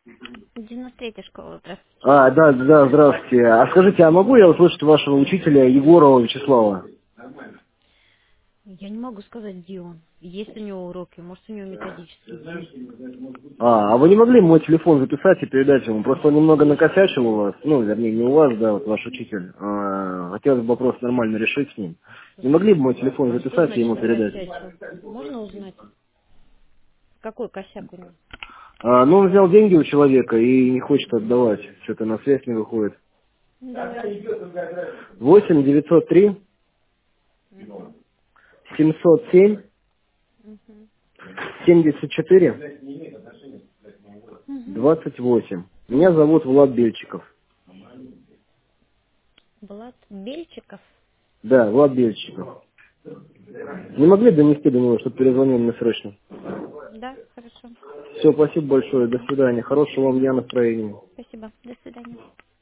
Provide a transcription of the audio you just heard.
93-я школа, здравствуйте. Да, здравствуйте. А скажите, а могу я услышать вашего учителя Егорова Вячеслава? Я не могу сказать, где он. Есть у него уроки, может, у него методические есть. А вы не могли мой телефон записать и передать ему? Просто он немного накосячил у вас. Ну, вернее, не у вас, да, вот ваш учитель. Хотелось бы вопрос нормально решить с ним. Не могли бы мой телефон А что записать и ему значит передать? накосячил? Можно узнать, какой косяк у него? Ну, он взял деньги у человека и не хочет отдавать. Что-то на связь не выходит. Ну, давайте. 8 903 Угу. 707 Угу. 74 Угу. 28. Меня зовут Влад Бельчиков. Влад Бельчиков. Да, Влад Бельчиков. Не могли донести до него, чтобы перезвонил мне срочно? Да, хорошо. Все, спасибо большое. До свидания. Хорошего вам дня настроения. Спасибо. До свидания.